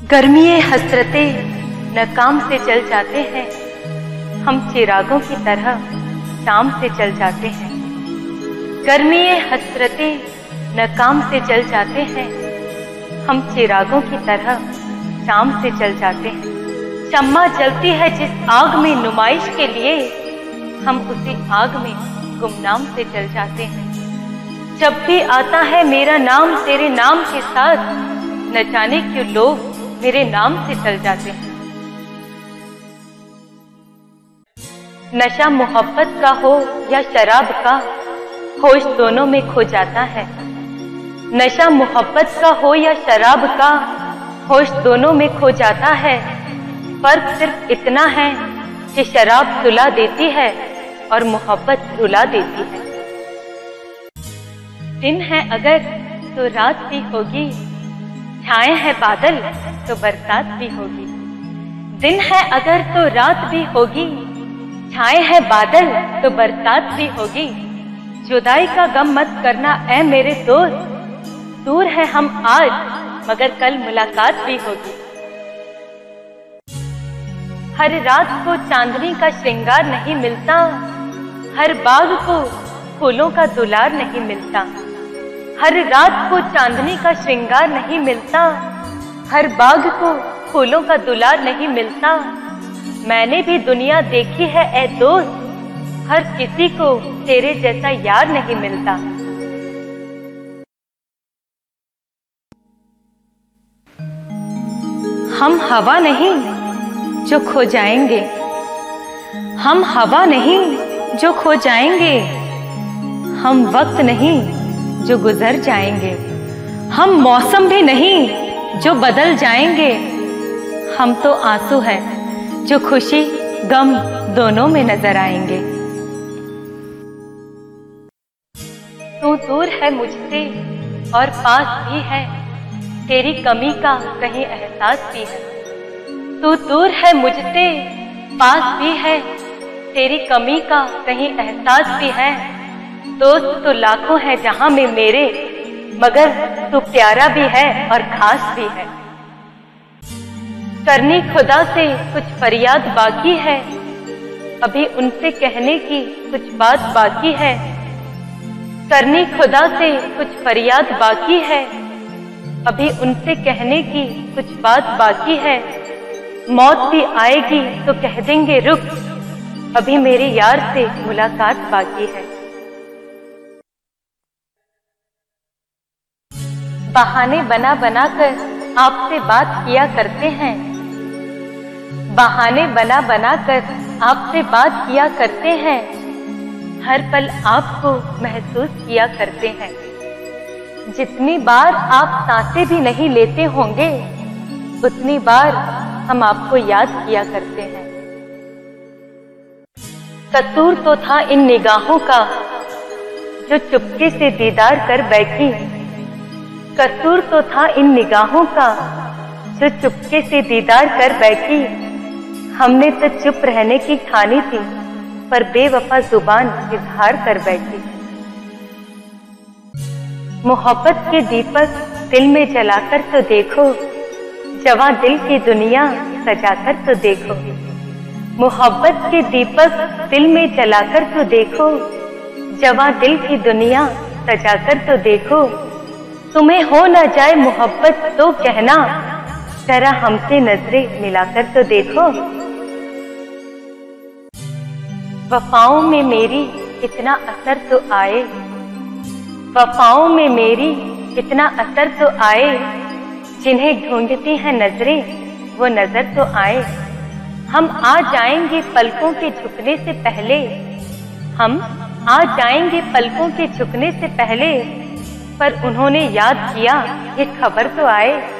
गर्मिये हसरते नकाम से जल जाते हैं, हम चिरागों की तरह शाम से चल जाते हैं। गर्मिये हसरते नकाम से जल जाते हैं, हम चिरागों की तरह शाम से चल जाते हैं। शम्मा जलती है जिस आग में नुमाइश के लिए, हम उसी आग में गुमनाम से चल जाते हैं। जब भी आता है मेरा नाम तेरे नाम के साथ, न जाने क्यों लोग मेरे नाम से चल जाते हैं। नशा मोहब्बत का हो या शराब का, होश दोनों में खो जाता है। नशा मोहब्बत का हो या शराब का, होश दोनों में खो जाता है। फर्क सिर्फ इतना है कि शराब सुला देती है और मोहब्बत रुला देती है। दिन है अगर तो रात भी होगी, छाए हैं बादल तो बरसात भी होगी। दिन है अगर तो रात भी होगी, छाए हैं बादल तो बरसात भी होगी। जुदाई का गम मत करना ऐ मेरे दोस्त, दूर है हम आज मगर कल मुलाकात भी होगी। हर रात को चांदनी का श्रृंगार नहीं मिलता, हर बाग को फूलों का दुलार नहीं मिलता। हर रात को चांदनी का श्रृंगार नहीं मिलता, हर बाग को फूलों का दुलार नहीं मिलता। मैंने भी दुनिया देखी है ऐ दोस्त, हर किसी को तेरे जैसा यार नहीं मिलता। हम हवा नहीं जो खो जाएंगे, हम हवा नहीं जो खो जाएंगे। हम वक्त नहीं जो गुजर जाएंगे, हम मौसम भी नहीं जो बदल जाएंगे। हम तो आंसू हैं जो खुशी गम दोनों में नजर आएंगे। तू दूर है मुझसे और पास भी है, तेरी कमी का कहीं एहसास भी है। तू दूर है मुझसे पास भी है, तेरी कमी का कहीं एहसास भी है। दोस्त तो लाखों है जहां में मेरे, मगर तू प्यारा भी है और खास भी है। करनी खुदा से कुछ फरियाद बाकी है, अभी उनसे कहने की कुछ बात बाकी है। करनी खुदा से कुछ फरियाद बाकी है, अभी उनसे कहने की कुछ बात बाकी है। मौत भी आएगी तो कह देंगे रुक, अभी मेरे यार से मुलाकात बाकी है। बहाने बना बना कर आपसे बात किया करते हैं, बहाने बना बना कर आपसे बात किया करते हैं। हर पल आपको महसूस किया करते हैं। जितनी बार आप सांसें भी नहीं लेते होंगे, उतनी बार हम आपको याद किया करते हैं। कसूर तो था इन निगाहों का जो चुपके से दीदार कर बैठी। कसूर तो था इन निगाहों का जो चुपके से दीदार कर बैठी। हमने तो चुप रहने की ठानी थी, पर बेवफा जुबान इजहार कर बैठी। मोहब्बत के दीपक दिल में जलाकर तो देखो, जवां दिल की दुनिया सजाकर तो देखो। मोहब्बत के दीपक दिल में जलाकर तो देखो, जवां दिल की दुनिया सजाकर तो देखो। तुम्हें हो न जाए मोहब्बत तो कहना, जरा हमसे नजरें मिलाकर तो देखो। वफाओं में मेरी इतना असर तो आए, वफाओं में मेरी इतना असर तो आए। जिन्हें ढूंढती हैं नजरें वो नजर तो आए। हम आ जाएंगे पलकों के झुकने से पहले, हम आ जाएंगे पलकों के झुकने से पहले। पर उन्होंने याद किया ये खबर तो आए।